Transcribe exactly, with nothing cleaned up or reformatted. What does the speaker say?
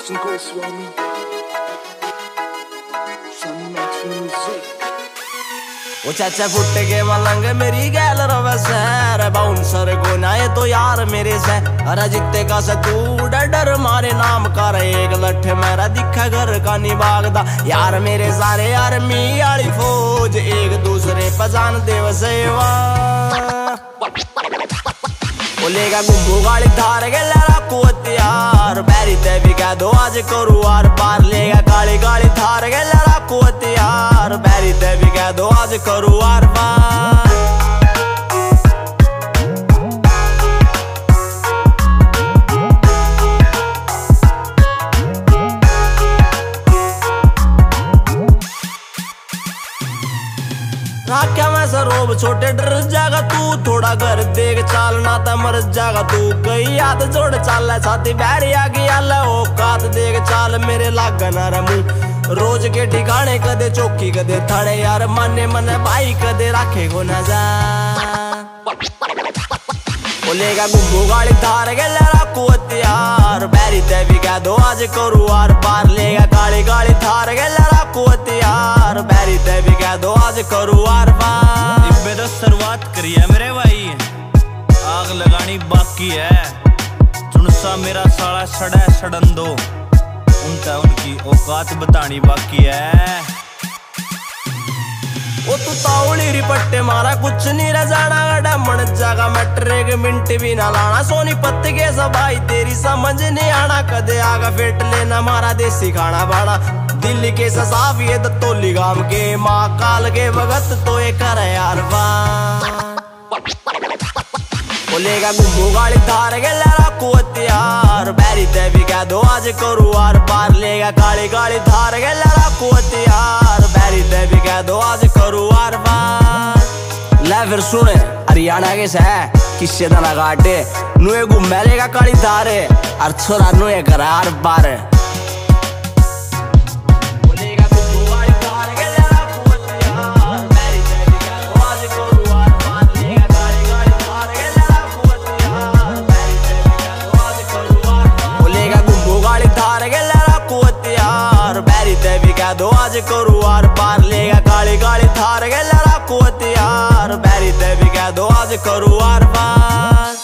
Austin Goswami, Sunny Max Music। वो चाचा foot के मलंग मेरी गैल रवे सैर बाउंसर को ना ये तो यार मेरे से अरे जित्ते का से तू डर मारे नाम कर एक लठ मेरा दिखा घर का निभागदा यार मेरे सारे आर्मी आली फौज एक दूसरे पजान देव सेवा वो लेगा गुम्बू गाड़ी धार के लड़ा कुत यार बैरी ते भी कह दो आज करू आर पार लेगा काली गाड़ी धार के लड़ा कुत यार बैरी ते भी कह दो आज करू आर पार राख्या मैं सरोब छोटे डर जागा तू थोड़ा घर देख चालना ता मर जागा तू कई हाथ जोड़ चाल छाती बैरी आगे आला औकात देख चाल मेरे लागन रमू रोज के ठिकाने कदे चौकी कदे थाने यार माने मने भाई कदे राखे को न जा लेगा गुम्बू गाड़ी धार के लड़ा कुत यार बैरी ते भी कह दो आज करू आर पार लेगा काली गाड़ी धार के लड़ा कुत यार बैरी ते भी कह दो आज करू आर पार इब्बे तो शुरुआत करी है मेरे भाई आग लगानी बाकी है चुनसा मेरा साला सड़ा सड़न दो उनका उनकी औकात बतानी बाकी है वो तू तावली रिपट्टे मारा कुछ नहीं रह जाना गड़ा मन जागा मैटर एक मिनट भी ना लाना सोनी पत्ते के सबाई तेरी समझ नहीं आना कदे आगा फेट लेना मारा देसी खाना बाड़ा दिल्ली के ससाफ ये दत्तोली गाम के माँ काल के भगत तो ये कर यार वो लेगा गुम्बू गाड़ी धार के लड़ा कुत यार बैरी ते भी कह दो आज करू आर पार लेगा काली गाड़ी धार के लड़ा कुत यार बैरी ते भी कह दो आज करू आर पार ले फिर सुने हरियाणा के से किस्से दा ना काटे नुए घूमे लेगा काली धारे और छोरा नुए करा आर पार कह दो आज करू आर पार लेगा काली गाड़ी धार के लड़ा कुत यार बैरी ते भी कह दो आज करू आर पार।